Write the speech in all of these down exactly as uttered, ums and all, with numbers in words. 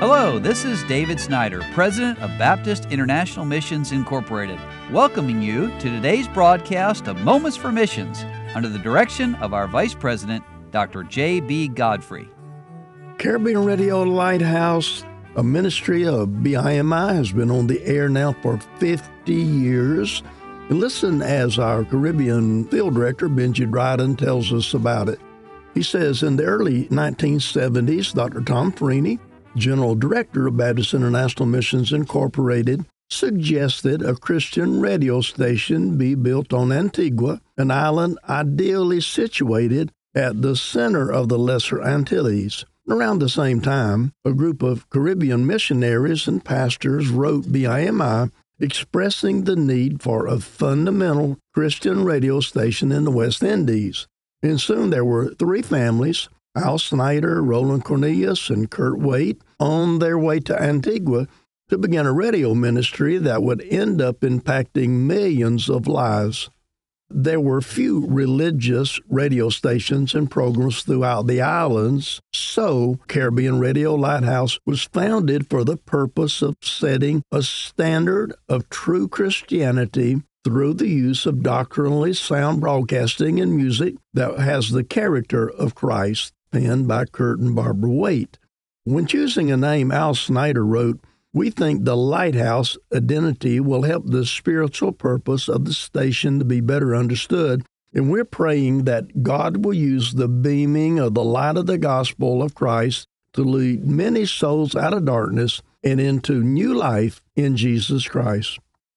Hello, this is David Snyder, President of Baptist International Missions Incorporated, welcoming you to today's broadcast of Moments for Missions under the direction of our Vice President, Doctor J B Godfrey. Caribbean Radio Lighthouse, a ministry of B I M I, has been on the air now for fifty years. Listen as our Caribbean field director, Benji Dryden, tells us about it. He says, in the early nineteen seventies, Doctor Tom Freeney, General Director of Baptist International Missions Incorporated, suggested a Christian radio station be built on Antigua, an island ideally situated at the center of the Lesser Antilles. Around the same time, a group of Caribbean missionaries and pastors wrote B I M I expressing the need for a fundamental Christian radio station in the West Indies. And soon there were three families, Al Snyder, Roland Cornelius, and Kurt Waite, on their way to Antigua to begin a radio ministry that would end up impacting millions of lives. There were few religious radio stations and programs throughout the islands, so Caribbean Radio Lighthouse was founded for the purpose of setting a standard of true Christianity through the use of doctrinally sound broadcasting and music that has the character of Christ, penned by Kurt and Barbara Waite. When choosing a name, Al Snyder wrote, "We think the Lighthouse identity will help the spiritual purpose of the station to be better understood, and we're praying that God will use the beaming of the light of the gospel of Christ to lead many souls out of darkness and into new life in Jesus Christ."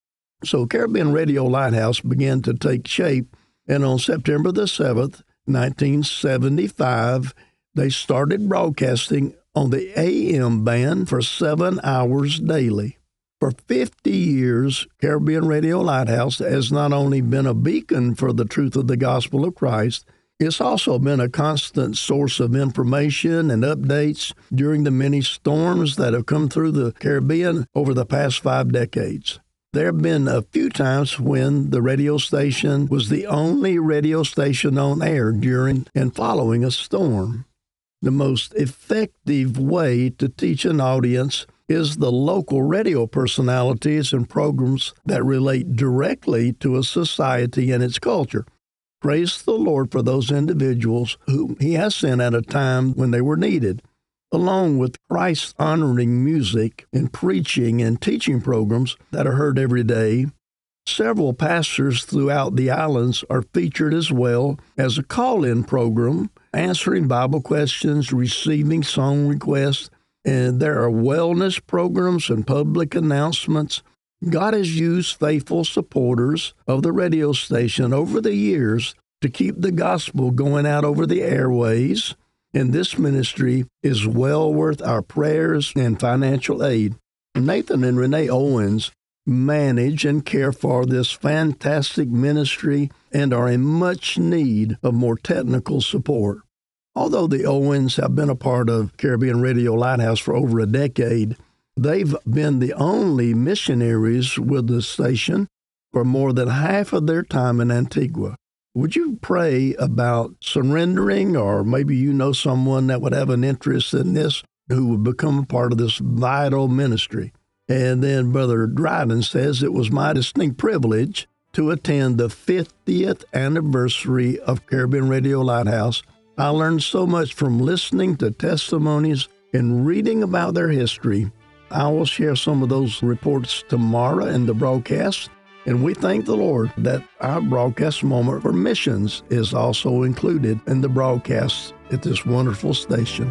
So Caribbean Radio Lighthouse began to take shape, and on September the seventh, nineteen seventy-five, they started broadcasting on the A M band for seven hours daily. For fifty years, Caribbean Radio Lighthouse has not only been a beacon for the truth of the gospel of Christ, it's also been a constant source of information and updates during the many storms that have come through the Caribbean over the past five decades. There have been a few times when the radio station was the only radio station on air during and following a storm. The most effective way to teach an audience is the local radio personalities and programs that relate directly to a society and its culture. Praise the Lord for those individuals whom He has sent at a time when they were needed. Along with Christ-honoring music and preaching and teaching programs that are heard every day, several pastors throughout the islands are featured as well as a call-in program, answering Bible questions, receiving song requests, and there are wellness programs and public announcements. God has used faithful supporters of the radio station over the years to keep the gospel going out over the airways, and this ministry is well worth our prayers and financial aid. Nathan and Renee Owens manage and care for this fantastic ministry and are in much need of more technical support. Although the Owens have been a part of Caribbean Radio Lighthouse for over a decade, they've been the only missionaries with the station for more than half of their time in Antigua. Would you pray about surrendering, or maybe you know someone that would have an interest in this who would become a part of this vital ministry? And then Brother Dryden says, it was my distinct privilege to attend the fiftieth anniversary of Caribbean Radio Lighthouse. I learned so much from listening to testimonies and reading about their history. I will share some of those reports tomorrow in the broadcast. And we thank the Lord that our broadcast Moment for Missions is also included in the broadcast at this wonderful station.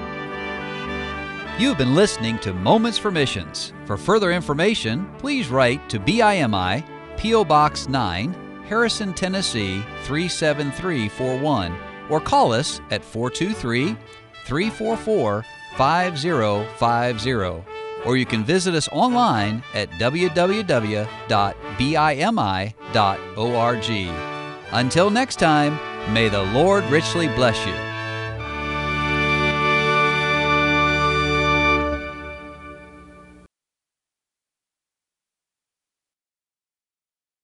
You've been listening to Moments for Missions. For further information, please write to B I M I, P O Box nine, Harrison, Tennessee three seven three four one, or call us at four two three, three four four, five zero five zero. Or you can visit us online at w w w dot b i m i dot org. Until next time, may the Lord richly bless you.